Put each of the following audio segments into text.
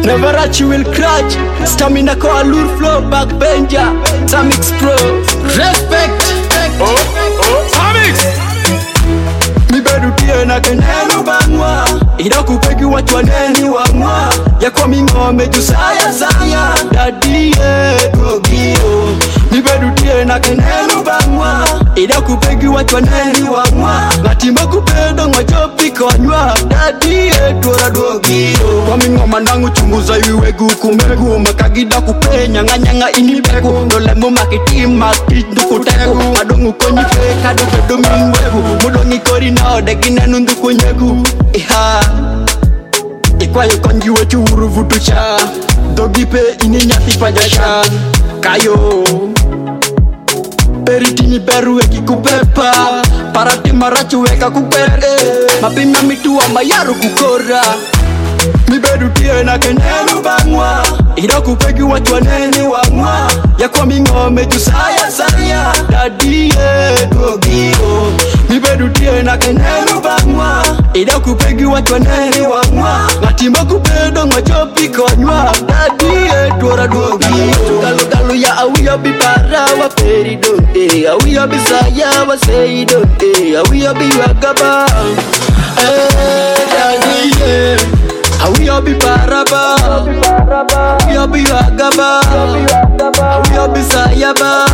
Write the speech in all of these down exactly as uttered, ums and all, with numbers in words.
Never at you will clutch. Stamina ko allure flow backbencher. Samix Pro. Respect. Oh, oh, Samix. Mi bedu tie na kenenu bangwa. Ida kupegi watu waneni wangwa. Yako mingome juu saya saya. Daddy Dogio. Mi bedu tie na kenenu bangwa. Ida kupegi watu waneni wangwa. Ngatimba kupedo ngajopi konywa. Daddy Dogio. Kwa mingoma nangu chunguza yuwegu kumegu. Makagida kupenya nganyanga inibegu. Nolemu makitima kitu kutegu. Madongu konyi peka dokedo mingwegu. Mudongi kori na odegina nundu kunyegu. Iha Ikwayo konji wetu uruvutu cha Dogipe ini nyati pajasha Kayo Peritini beru eki kupepa Parati marachu weka kupere Mapima mitu wa mayaru kukora Mibedu tie na kenenu bangwa Ida kupegi watu waneni wangwa Yakwa mingome tu saya saya Daddy Dogio. Mibedu tie na kenenu bangwa Ida kupegi watu waneni wangwa Ngatimba kupedo ngajopi konywa Daddy Dogio. Galu galu ya awiyo bipara wa peri donde Awiyo bisaya wa sei donde Awiyo biwagaba Eh Daddy Awi obi paraba, awi obi wagaba, awi obi sayaba.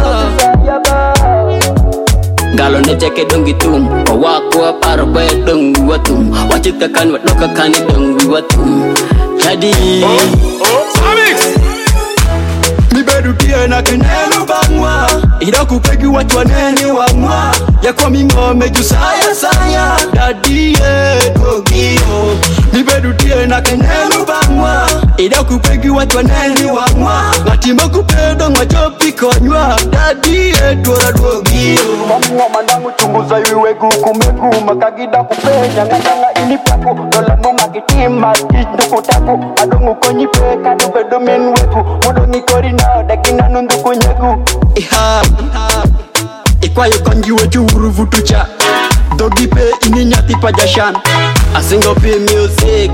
Galo ne cheke dongi tum, wako aparba dongi watum, wachika kan watoka kani dongi watum. Jadi, Samix. Mibedu tie na kenenu bangwa, ida kupegi watu waneni wangwa. Yako mingome juu saya saya, Daddy Dogio. Mibedu tie na kenenu bangwa, ida kupegi watu waneni wangwa. Ngatimba kupedo ngajopi konywa, Daddy Dogio. Ngoma nangu chunguza yuwegu kumegu. Makagida kupenya nganyanga inipeku. Nolemu makitima kitu kutaku. Adongu konyi peka dokedo minweku. Mudongi kori na odegina nundu kunyegu. Iha Ikwayo konji wetu uruvutu cha Dogipe ini nyati pajashan Asingo P music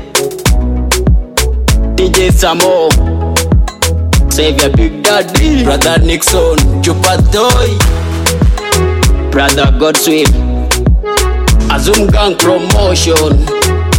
D J Samo Savior Big Daddy Brother Nixon Chupa Toy Brother Godswill Azum Gang Promotion